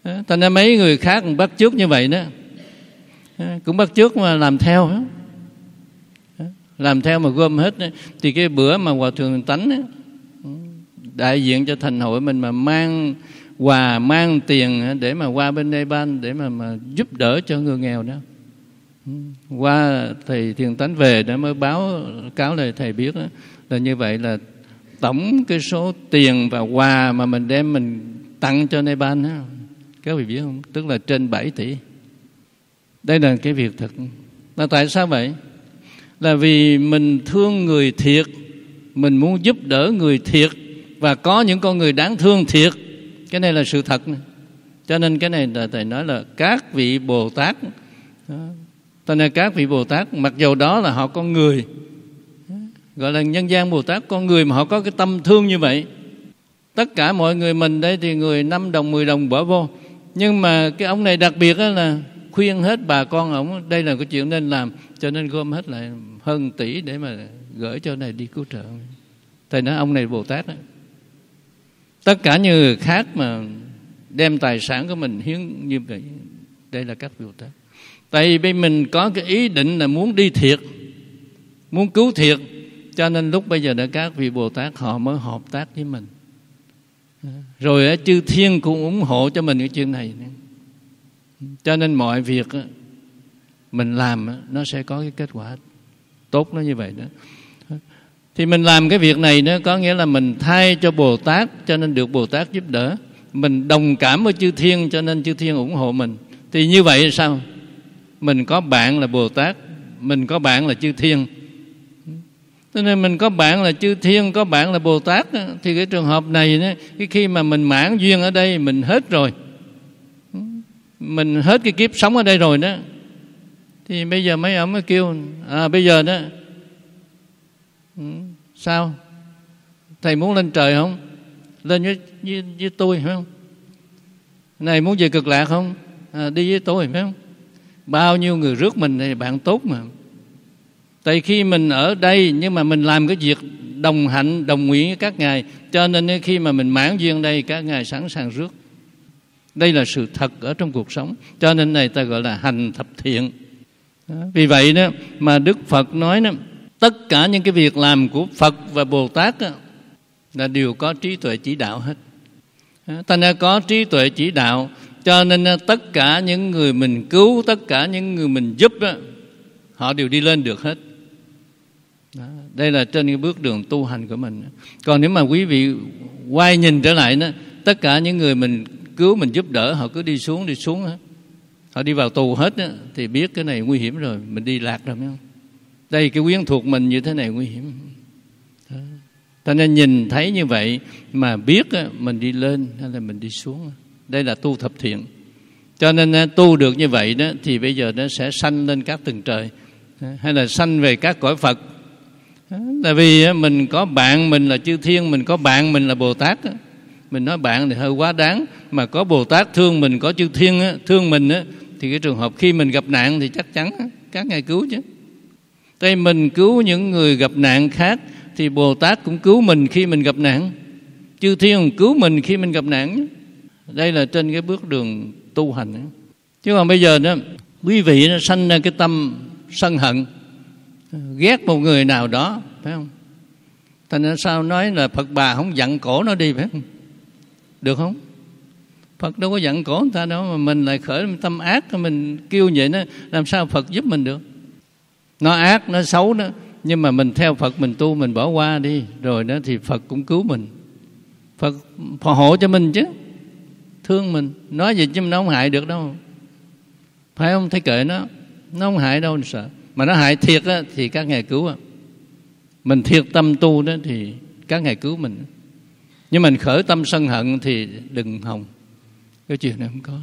Thành ra mấy người khác cũng bắt chước như vậy đó, cũng bắt chước mà làm theo đó. Làm theo mà gom hết đó. Thì cái bữa mà Hòa Thượng Tánh đó, đại diện cho thành hội mình mà mang quà, mang tiền để mà qua bên Nepal để mà, mà giúp đỡ cho người nghèo đó. Qua thầy Thiền Tánh về đã mới báo cáo lời thầy biết đó, là như vậy là tổng cái số tiền và quà mà mình đem mình tặng cho Nepal đó, các vị biết không? Tức là trên bảy tỷ. Đây là cái việc thật. Là tại sao vậy? Là vì mình thương người thiệt, mình muốn giúp đỡ người thiệt, và có những con người đáng thương thiệt. Cái này là sự thật này. Cho nên cái này là thầy nói là các vị Bồ Tát đó. Cho nên các vị Bồ Tát mặc dù đó là họ con người, gọi là nhân gian Bồ Tát, con người mà họ có cái tâm thương như vậy. Tất cả mọi người mình đây thì người năm đồng, mười đồng bỏ vô. Nhưng mà cái ông này đặc biệt là khuyên hết bà con ổng đây là cái chuyện nên làm, cho nên gom hết lại hơn tỷ để mà gửi cho này đi cứu trợ. Thầy nói ông này Bồ Tát đó. Tất cả những người khác mà đem tài sản của mình hiến như vậy, đây là các Bồ Tát. Tại vì mình có cái ý định là muốn đi thiệt, muốn cứu thiệt, cho nên lúc bây giờ đã các vị Bồ Tát họ mới hợp tác với mình. Rồi chư thiên cũng ủng hộ cho mình cái chuyện này. Cho nên mọi việc mình làm nó sẽ có cái kết quả tốt nó như vậy đó. Thì mình làm cái việc này đó có nghĩa là mình thay cho Bồ Tát, cho nên được Bồ Tát giúp đỡ. Mình đồng cảm với chư thiên, cho nên chư thiên ủng hộ mình. Thì như vậy sao? Mình có bạn là Bồ Tát, mình có bạn là chư thiên. Cho nên mình có bạn là chư thiên, có bạn là Bồ Tát. Thì cái trường hợp này đó, cái khi mà mình mãn duyên ở đây, mình hết rồi, mình hết cái kiếp sống ở đây rồi đó, thì bây giờ mấy ông mới kêu à bây giờ đó sao thầy muốn lên trời không? Lên với, với, với tôi phải không? Này muốn về Cực Lạc không? À, đi với tôi phải không? Bao nhiêu người rước mình thì bạn tốt mà. Tại khi mình ở đây nhưng mà mình làm cái việc đồng hạnh, đồng nguyện với các ngài, cho nên khi mà mình mãn duyên đây, các ngài sẵn sàng rước. Đây là sự thật ở trong cuộc sống. Cho nên này ta gọi là hành thập thiện. Đó. Vì vậy đó mà Đức Phật nói đó, tất cả những cái việc làm của Phật và Bồ Tát đó, là đều có trí tuệ chỉ đạo hết. Ta nên có trí tuệ chỉ đạo, cho nên tất cả những người mình cứu, tất cả những người mình giúp đó, họ đều đi lên được hết. Đó. Đây là trên cái bước đường tu hành của mình. Còn nếu mà quý vị quay nhìn trở lại đó, tất cả những người mình cứu, mình giúp đỡ, họ cứ đi xuống, đi xuống hết. Họ đi vào tù hết đó, thì biết cái này nguy hiểm rồi, mình đi lạc rồi phải không? Đây cái quyến thuộc mình như thế này nguy hiểm. Đó. Cho nên nhìn thấy như vậy mà biết đó, mình đi lên hay là mình đi xuống. Đây là tu thập thiện. Cho nên tu được như vậy đó, thì bây giờ nó sẽ sanh lên các tầng trời, hay là sanh về các cõi Phật. Tại vì mình có bạn mình là chư thiên, mình có bạn mình là Bồ Tát. Mình nói bạn thì hơi quá đáng, mà có Bồ Tát thương mình, có chư thiên thương mình, thì cái trường hợp khi mình gặp nạn thì chắc chắn các ngài cứu chứ. Tại mình cứu những người gặp nạn khác, thì Bồ Tát cũng cứu mình khi mình gặp nạn, chư thiên cũng cứu mình khi mình gặp nạn. Đây là trên cái bước đường tu hành. Chứ còn bây giờ đó, quý vị nó sanh ra cái tâm sân hận, ghét một người nào đó, phải không? Thành ra sao nói là Phật bà không dặn cổ nó đi, phải không? Được không? Phật đâu có dặn cổ người ta đâu, mà mình lại khởi tâm ác, mình kêu vậy đó, làm sao Phật giúp mình được? Nó ác, nó xấu đó, nhưng mà mình theo Phật, mình tu, mình bỏ qua đi, rồi đó thì Phật cũng cứu mình. Phật phò hộ cho mình chứ, thương mình, nói gì chứ nó không hại được đâu, phải không? Thấy kệ nó, nó không hại đâu, sợ. Mà nó hại thiệt á, thì các ngài cứu á. Mình thiệt tâm tu đó thì các ngài cứu mình. Nhưng mình khởi tâm sân hận thì đừng hòng, cái chuyện này không có.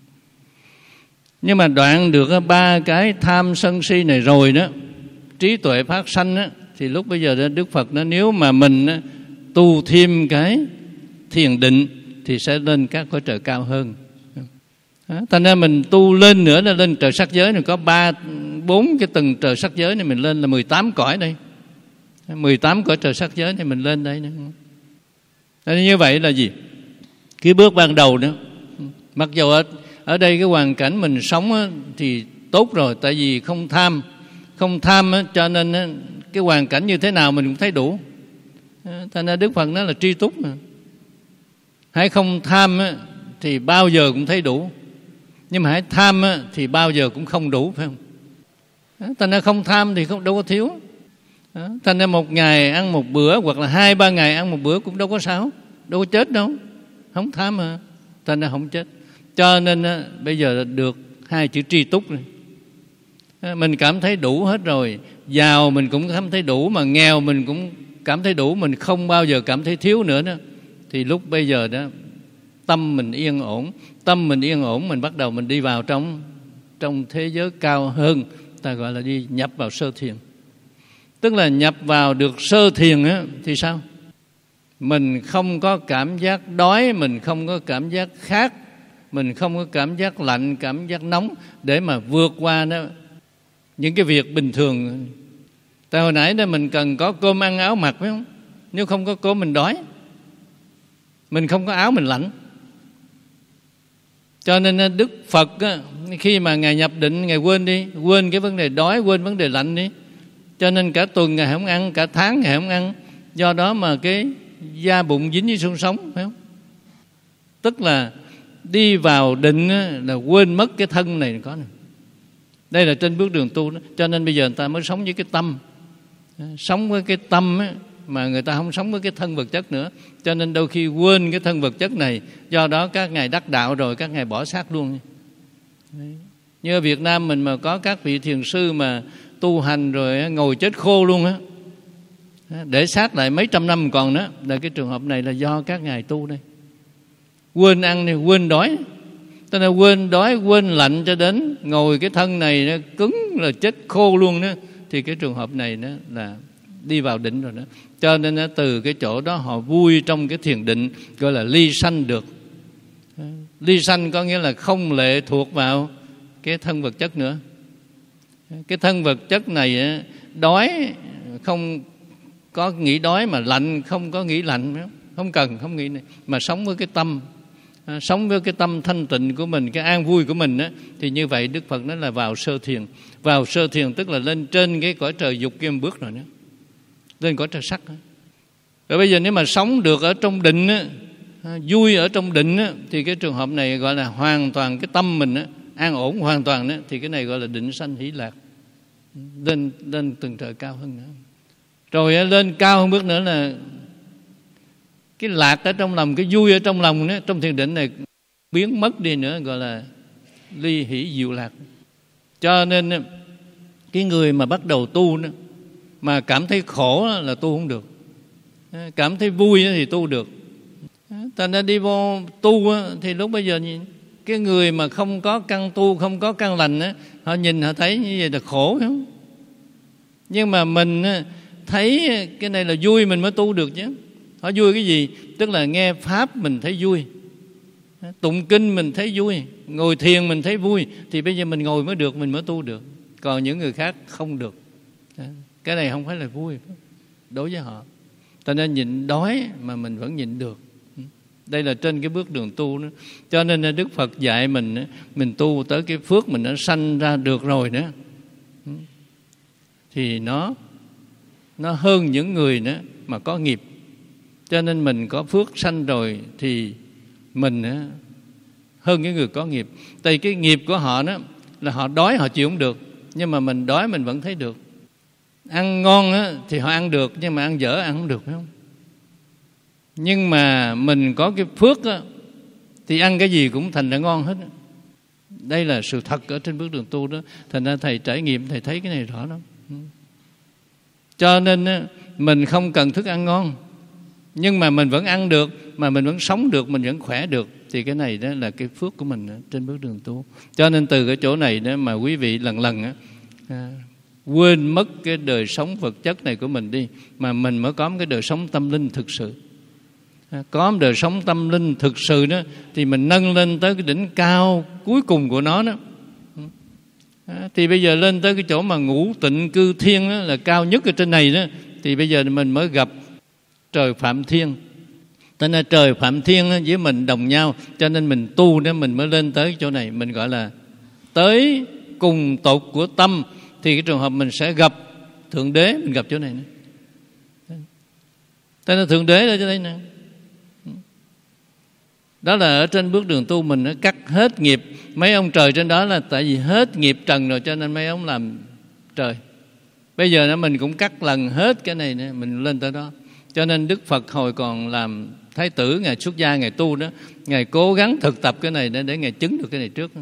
Nhưng mà đoạn được ba cái tham sân si này rồi đó, trí tuệ phát sanh đó, thì lúc bây giờ đó Đức Phật nói nếu mà mình đó, tu thêm cái thiền định thì sẽ lên các cõi trời cao hơn. Thành ra mình tu lên nữa là lên trời sắc giới này, có ba bốn cái tầng trời sắc giới này, mình lên là mười tám cõi đây, mười tám cõi trời sắc giới này mình lên đây nữa. Như vậy là gì? Cái bước ban đầu đó Mặc dù ở, ở đây cái hoàn cảnh mình sống á, thì tốt rồi, tại vì không tham. Không tham á, cho nên á, cái hoàn cảnh như thế nào mình cũng thấy đủ. Thành ra Đức Phật nói là tri túc mà. Hãy không tham á, thì bao giờ cũng thấy đủ. Nhưng mà hãy tham á, thì bao giờ cũng không đủ, phải không? Thành ra không tham thì không, đâu có thiếu. Thành ra một ngày ăn một bữa, hoặc là hai ba ngày ăn một bữa cũng đâu có sao, đâu có chết đâu. Không tham mà, thành ra không chết. Cho nên á, bây giờ được hai chữ tri túc này. Mình cảm thấy đủ hết rồi. Giàu mình cũng cảm thấy đủ, mà nghèo mình cũng cảm thấy đủ. Mình không bao giờ cảm thấy thiếu nữa đó. Thì lúc bây giờ đó, tâm mình yên ổn. Tâm mình yên ổn, mình bắt đầu mình đi vào trong Trong thế giới cao hơn. Ta gọi là đi nhập vào sơ thiền. Tức là nhập vào được sơ thiền á, thì sao? Mình không có cảm giác đói, mình không có cảm giác khát, mình không có cảm giác lạnh, cảm giác nóng, để mà vượt qua đó những cái việc bình thường. Tại hồi nãy đó mình cần có cơm ăn áo mặc, phải không? Nếu không có cơm mình đói, mình không có áo mình lạnh. Cho nên Đức Phật á, khi mà Ngài nhập định, Ngài quên đi, quên cái vấn đề đói, quên vấn đề lạnh đi. Cho nên cả tuần Ngài không ăn, cả tháng Ngài không ăn. Do đó mà cái da bụng dính với xương sống, phải không? Tức là đi vào định là quên mất cái thân này có này. Đây là trên bước đường tu đó. Cho nên bây giờ người ta mới sống với cái tâm. Sống với cái tâm á, mà người ta không sống với cái thân vật chất nữa. Cho nên đôi khi quên cái thân vật chất này. Do đó các ngài đắc đạo rồi các ngài bỏ xác luôn. Như ở Việt Nam mình mà có các vị thiền sư mà tu hành rồi ngồi chết khô luôn á, để xác lại mấy trăm năm còn đó. Là cái trường hợp này là do các ngài tu đây. Quên ăn này, quên đói. Tức là quên đói, quên lạnh cho đến ngồi cái thân này nó cứng là chết khô luôn đó. Thì cái trường hợp này đó là đi vào định rồi đó. Cho nên đó, từ cái chỗ đó họ vui trong cái thiền định, gọi là ly sanh được. Ly sanh có nghĩa là không lệ thuộc vào cái thân vật chất nữa. Cái thân vật chất này đói không có nghĩ đói, mà lạnh không có nghĩ lạnh, không cần, không nghĩ này. Mà sống với cái tâm, sống với cái tâm thanh tịnh của mình, cái an vui của mình á, thì như vậy Đức Phật nói là vào sơ thiền. Vào sơ thiền tức là lên trên cái cõi trời dục kia một bước rồi đó, lên cõi trời sắc đó. Rồi bây giờ nếu mà sống được ở trong định á, vui ở trong định á, thì cái trường hợp này gọi là hoàn toàn cái tâm mình á, an ổn hoàn toàn đó, thì cái này gọi là định sanh hỷ lạc. Lên lên từng trời cao hơn nữa. Rồi á, lên cao hơn bước nữa là cái lạc ở trong lòng, cái vui ở trong lòng đó, trong thiền định này biến mất đi nữa, gọi là ly hỷ diệu lạc. Cho nên cái người mà bắt đầu tu đó, mà cảm thấy khổ là tu không được, cảm thấy vui thì tu được. Thành ra đi vô tu thì lúc bây giờ cái người mà không có căn tu, không có căn lành á, họ nhìn họ thấy như vậy là khổ, không? Nhưng mà mình thấy cái này là vui mình mới tu được chứ. Họ vui cái gì? Tức là nghe pháp mình thấy vui, tụng kinh mình thấy vui, ngồi thiền mình thấy vui, thì bây giờ mình ngồi mới được, mình mới tu được. Còn những người khác không được. Cái này không phải là vui đối với họ. Ta nên nhịn đói mà mình vẫn nhịn được. Đây là trên cái bước đường tu đó. Cho nên là Đức Phật dạy mình, mình tu tới cái phước mình đã sanh ra được rồi đó, thì nó nó hơn những người đó mà có nghiệp. Cho nên mình có phước sanh rồi thì mình hơn những người có nghiệp. Tại cái nghiệp của họ đó là họ đói họ chịu không được, nhưng mà mình đói mình vẫn thấy được. Ăn ngon á, thì họ ăn được, nhưng mà ăn dở ăn không được, phải không? Nhưng mà mình có cái phước á, thì ăn cái gì cũng thành ra ngon hết. Đây là sự thật ở trên bước đường tu đó. Thành ra thầy trải nghiệm, thầy thấy cái này rõ lắm. Cho nên á, mình không cần thức ăn ngon, nhưng mà mình vẫn ăn được, mà mình vẫn sống được, mình vẫn khỏe được. Thì cái này đó là cái phước của mình trên bước đường tu. Cho nên từ cái chỗ này đó mà quý vị lần lần á, à, quên mất cái đời sống vật chất này của mình đi, mà mình mới có một cái đời sống tâm linh thực sự. À, có một đời sống tâm linh thực sự đó, thì mình nâng lên tới cái đỉnh cao cuối cùng của nó đó. À, thì bây giờ lên tới cái chỗ mà ngũ tịnh cư thiên đó, là cao nhất ở trên này đó, thì bây giờ mình mới gặp trời Phạm Thiên. Thế nên trời Phạm Thiên với mình đồng nhau, cho nên mình tu để mình mới lên tới chỗ này. Mình gọi là tới cùng tột của tâm. Thì cái trường hợp mình sẽ gặp Thượng Đế, mình gặp chỗ này nữa. Thế nên Thượng Đế ở chỗ đây nè. Đó là ở trên bước đường tu mình nó cắt hết nghiệp. Mấy ông trời trên đó là tại vì hết nghiệp trần rồi, cho nên mấy ông làm trời. Bây giờ mình cũng cắt lần hết cái này nữa, mình lên tới đó. Cho nên Đức Phật hồi còn làm Thái tử, Ngài xuất gia, Ngài tu đó, Ngài cố gắng thực tập cái này để, để Ngài chứng được cái này trước.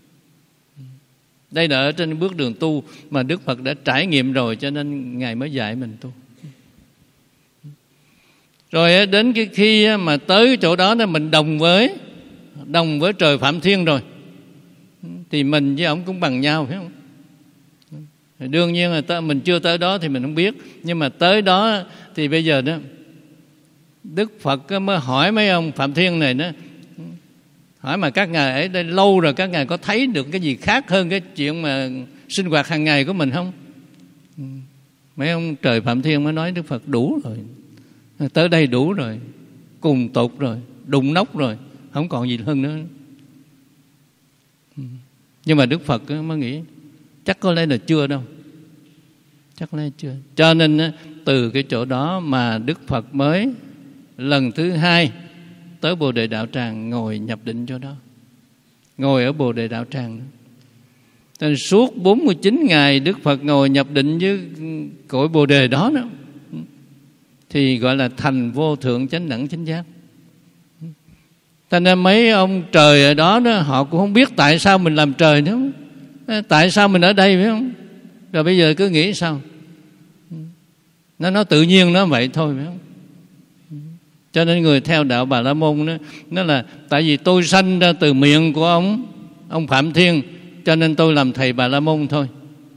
Đây là ở trên bước đường tu mà Đức Phật đã trải nghiệm rồi, cho nên Ngài mới dạy mình tu. Rồi đến cái khi mà tới cái chỗ đó mình đồng với đồng với trời Phạm Thiên rồi, thì mình với ổng cũng bằng nhau, phải không? Đương nhiên là tới, mình chưa tới đó thì mình không biết, nhưng mà tới đó thì bây giờ đó Đức Phật mới hỏi mấy ông Phạm Thiên này đó, hỏi mà các ngài ở đây lâu rồi, các ngài có thấy được cái gì khác hơn cái chuyện mà sinh hoạt hàng ngày của mình không? Mấy ông trời Phạm Thiên mới nói Đức Phật đủ rồi, tới đây đủ rồi, cùng tột rồi, đụng nóc rồi, không còn gì hơn nữa. Nhưng mà Đức Phật mới nghĩ chắc có lẽ là chưa đâu, chắc có lẽ chưa. Cho nên từ cái chỗ đó mà Đức Phật mới lần thứ hai tới Bồ Đề Đạo Tràng ngồi nhập định chỗ đó, ngồi ở Bồ Đề Đạo Tràng. Nên suốt bốn mươi chín ngày Đức Phật ngồi nhập định với cội Bồ Đề đó đó, thì gọi là thành vô thượng chánh đẳng chánh giác. Cho nên mấy ông trời ở đó, đó họ cũng không biết tại sao mình làm trời nữa, tại sao mình ở đây, phải không? Rồi bây giờ cứ nghĩ sao nó nó tự nhiên nó vậy thôi, phải không? Cho nên người theo đạo Bà La Môn đó, nó là tại vì tôi sanh ra từ miệng của ông ông Phạm Thiên, cho nên tôi làm thầy Bà La Môn thôi.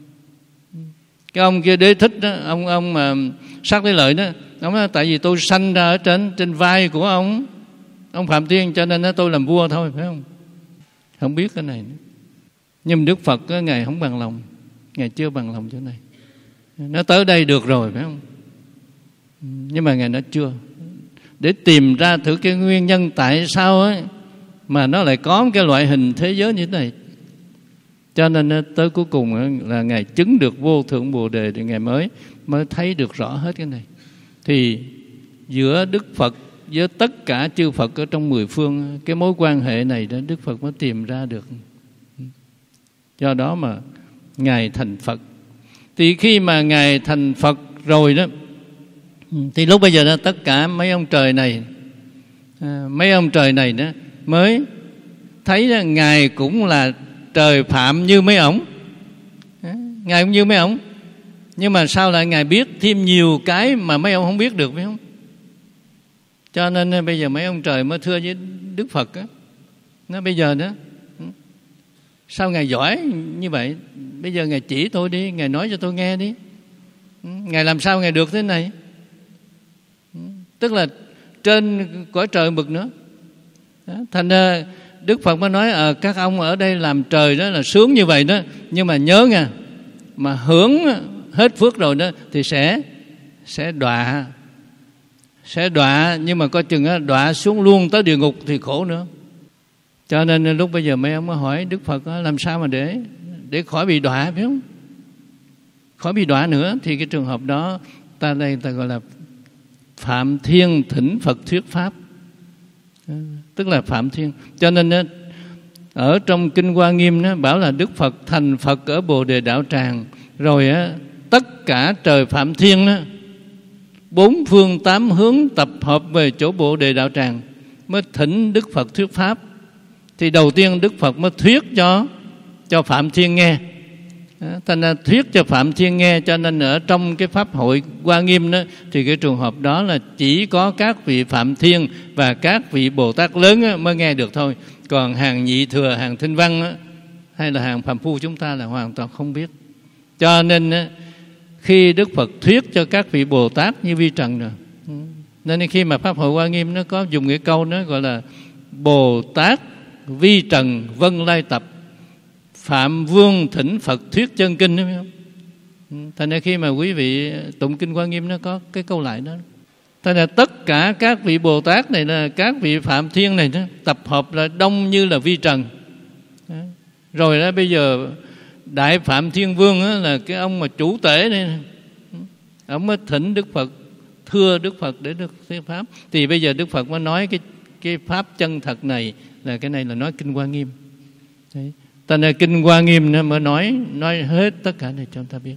Cái ông kia Đế Thích đó, ông ông mà Sắc Đế Lợi đó, ông nói tại vì tôi sanh ra ở trên trên vai của ông ông Phạm Thiên, cho nên tôi làm vua thôi, phải không? Không biết cái này nữa. Nhưng Đức Phật đó, Ngài không bằng lòng, Ngài chưa bằng lòng chỗ này. Nó tới đây được rồi, phải không? Nhưng mà Ngài nói chưa, để tìm ra thử cái nguyên nhân tại sao ấy mà nó lại có cái loại hình thế giới như thế này. Cho nên tới cuối cùng là Ngài chứng được vô thượng Bồ Đề, thì Ngài mới mới thấy được rõ hết cái này. Thì giữa Đức Phật với tất cả chư Phật ở trong mười phương, cái mối quan hệ này đó Đức Phật mới tìm ra được. Do đó mà Ngài thành Phật. Thì khi mà Ngài thành Phật rồi đó, thì lúc bây giờ đó tất cả mấy ông trời này, mấy ông trời này đó mới thấy là Ngài cũng là trời Phạm như mấy ổng, Ngài cũng như mấy ổng. Nhưng mà sao lại Ngài biết thêm nhiều cái mà mấy ông không biết được, phải không? Cho nên bây giờ mấy ông trời mới thưa với Đức Phật á, nó bây giờ đó sao Ngài giỏi như vậy, bây giờ Ngài chỉ tôi đi, Ngài nói cho tôi nghe đi, Ngài làm sao Ngài được thế này? Tức là trên cõi trời mực nữa. Thành ra Đức Phật mới nói à, các ông ở đây làm trời đó là sướng như vậy đó, nhưng mà nhớ nha, mà hưởng hết phước rồi đó thì sẽ sẽ đọa, sẽ đọa, nhưng mà coi chừng đọa xuống luôn tới địa ngục thì khổ nữa. Cho nên lúc bây giờ mấy ông mới hỏi Đức Phật làm sao mà để để khỏi bị đọa, phải không? Khỏi bị đọa nữa. Thì cái trường hợp đó ta đây ta gọi là Phạm Thiên thỉnh Phật thuyết pháp, tức là Phạm Thiên. Cho nên ở trong Kinh Hoa Nghiêm nó bảo là Đức Phật thành Phật ở Bồ Đề Đạo Tràng rồi á, tất cả trời Phạm Thiên đó, bốn phương tám hướng tập hợp về chỗ Bồ Đề Đạo Tràng mới thỉnh Đức Phật thuyết pháp. Thì đầu tiên Đức Phật mới thuyết cho cho Phạm Thiên nghe. Thành ra thuyết cho Phạm Thiên nghe, cho nên ở trong cái pháp hội Hoa Nghiêm đó, thì cái trường hợp đó là chỉ có các vị Phạm Thiên và các vị Bồ Tát lớn mới nghe được thôi. Còn hàng nhị thừa, hàng thinh văn hay là hàng phàm phu chúng ta là hoàn toàn không biết. Cho nên khi Đức Phật thuyết cho các vị Bồ Tát như Vi Trần rồi, nên khi mà pháp hội Hoa Nghiêm nó có dùng cái câu nó gọi là Bồ Tát Vi Trần Vân Lai Tập, Phạm Vương thỉnh Phật thuyết chân kinh, đúng không? Thành ra khi mà quý vị tụng Kinh Hoa Nghiêm nó có cái câu lại đó. Thế là tất cả các vị Bồ Tát này, là các vị Phạm Thiên này đó, tập hợp là đông như là vi trần. Rồi đó bây giờ Đại Phạm Thiên Vương đó, là cái ông mà chủ tể này, ông mới thỉnh Đức Phật, thưa Đức Phật để được thuyết pháp. Thì bây giờ Đức Phật mới nói cái cái pháp chân thật này, là cái này là nói Kinh Hoa Nghiêm. Đấy. Thành ra Kinh Hoa Nghiêm nó mới nói nói hết tất cả này cho ta biết.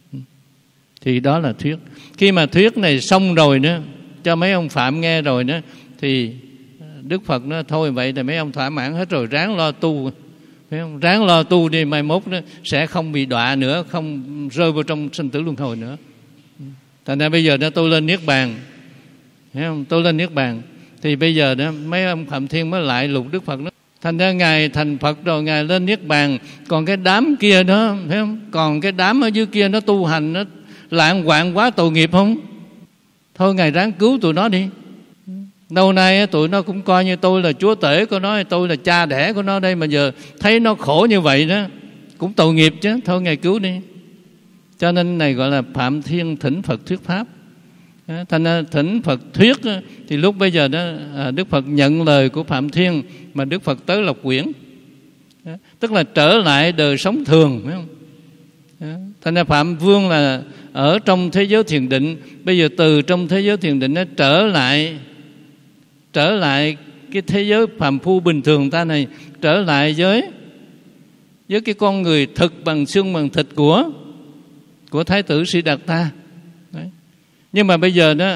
Thì đó là thuyết. Khi mà thuyết này xong rồi nữa, cho mấy ông Phạm nghe rồi nữa, thì Đức Phật nói thôi vậy thì mấy ông thỏa mãn hết rồi, ráng lo tu, phải không? Ráng lo tu đi, mai mốt đó sẽ không bị đọa nữa, không rơi vào trong sinh tử luân hồi nữa. Thành ra bây giờ đó tôi lên Niết Bàn, thấy không? Tôi lên Niết Bàn thì bây giờ đó mấy ông Phạm Thiên mới lại lục Đức Phật đó. Thành ra Ngài thành Phật rồi, Ngài lên Niết Bàn, còn cái đám kia đó, thấy không? Còn cái đám ở dưới kia nó tu hành, nó lạng hoạn quá tội nghiệp không? Thôi Ngài ráng cứu tụi nó đi. Lâu nay tụi nó cũng coi như tôi là chúa tể của nó, tôi là cha đẻ của nó đây, mà giờ thấy nó khổ như vậy đó, cũng tội nghiệp chứ. Thôi Ngài cứu đi. Cho nên này gọi là Phạm Thiên thỉnh Phật thuyết pháp. Thành ra thỉnh Phật thuyết thì lúc bây giờ đó Đức Phật nhận lời của Phạm Thiên, mà Đức Phật tới Lộc Quyển, tức là trở lại đời sống thường, phải không? Thành ra Phạm Vương là ở trong thế giới thiền định, bây giờ từ trong thế giới thiền định nó trở lại trở lại cái thế giới phàm phu bình thường ta này, trở lại với với cái con người thực bằng xương bằng thịt của của Thái tử Sĩ Đạt Ta. Đấy. Nhưng mà bây giờ đó,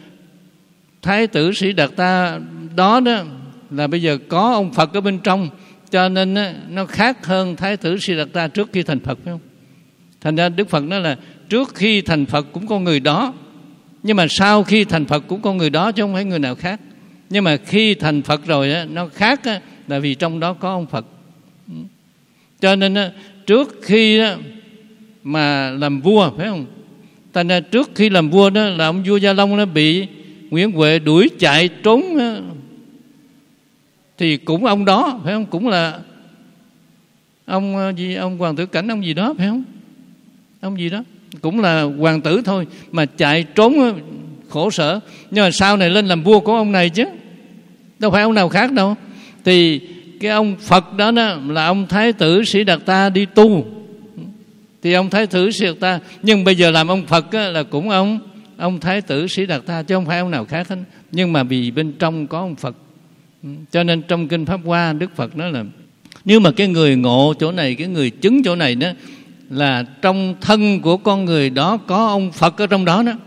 Thái tử Sĩ Đạt Ta đó đó là bây giờ có ông Phật ở bên trong, cho nên đó, nó khác hơn Thái tử Sĩ Đạt Ta trước khi thành Phật, phải không? Thành ra Đức Phật nói là trước khi thành Phật cũng có người đó, nhưng mà sau khi thành Phật cũng có người đó, chứ không phải người nào khác. Nhưng mà khi thành Phật rồi đó, nó khác đó, là vì trong đó có ông Phật. Cho nên đó, trước khi đó, mà làm vua, phải không? Thành ra trước khi làm vua đó là ông vua Gia Long nó bị Nguyễn Huệ đuổi chạy trốn đó, thì cũng ông đó, phải không? Cũng là ông gì, ông Hoàng Tử Cảnh, ông gì đó, phải không? Ông gì đó cũng là hoàng tử thôi, mà chạy trốn khổ sở. Nhưng mà sau này lên làm vua của ông này chứ, đâu phải ông nào khác đâu. Thì cái ông Phật đó, đó là ông Thái tử Sĩ Đạt Ta đi tu, thì ông Thái tử Sĩ Đạt Ta, nhưng bây giờ làm ông Phật á, là cũng ông ông Thái tử Sĩ Đạt Ta, chứ không phải ông nào khác hết. Nhưng mà vì bên trong có ông Phật, cho nên trong Kinh Pháp Hoa Đức Phật nói là nếu mà cái người ngộ chỗ này, cái người chứng chỗ này đó, là trong thân của con người đó có ông Phật ở trong đó đó,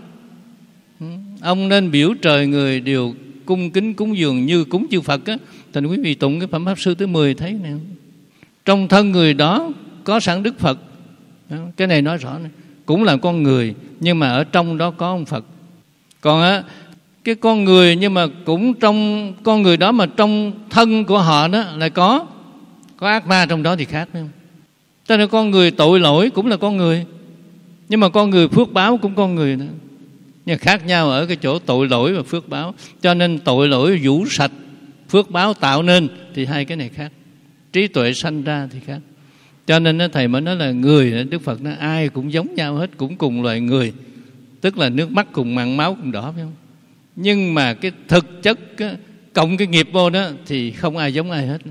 ông nên biểu trời người đều cung kính cúng dường như cúng chư Phật á. Thành quý vị tụng cái Phẩm Pháp Sư thứ mười thấy nè, trong thân người đó có sẵn Đức Phật. Cái này nói rõ này, cũng là con người, nhưng mà ở trong đó có ông Phật. Còn á, cái con người nhưng mà cũng trong con người đó, mà trong thân của họ đó lại có có ác ma trong đó thì khác, phải không? Cho nên con người tội lỗi cũng là con người, nhưng mà con người phước báo cũng con người nữa. Nhưng khác nhau ở cái chỗ tội lỗi và phước báo. Cho nên tội lỗi vũ sạch, phước báo tạo nên, thì hai cái này khác. Trí tuệ sanh ra thì khác. Cho nên Thầy mới nói là người, Đức Phật nói ai cũng giống nhau hết, cũng cùng loài người, tức là nước mắt cùng mặn, máu cùng đỏ, phải không? Nhưng mà cái thực chất cộng cái nghiệp vô đó thì không ai giống ai hết.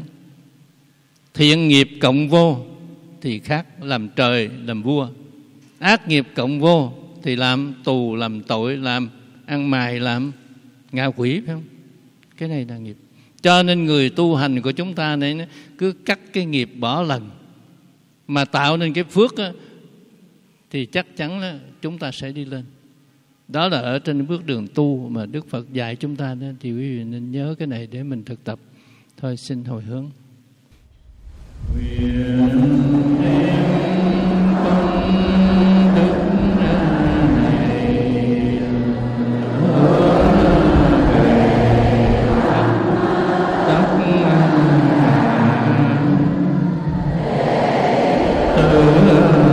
Thiện nghiệp cộng vô thì khác, làm trời làm vua. Ác nghiệp cộng vô thì làm tù, làm tội, làm ăn mày, làm ngạ quỷ, phải không? Cái này là nghiệp. Cho nên người tu hành của chúng ta này cứ cắt cái nghiệp bỏ lần mà tạo nên cái phước á, thì chắc chắn là chúng ta sẽ đi lên. Đó là ở trên bước đường tu mà Đức Phật dạy chúng ta đó, thì quý vị nên nhớ cái này để mình thực tập. Thôi xin hồi hướng. Từ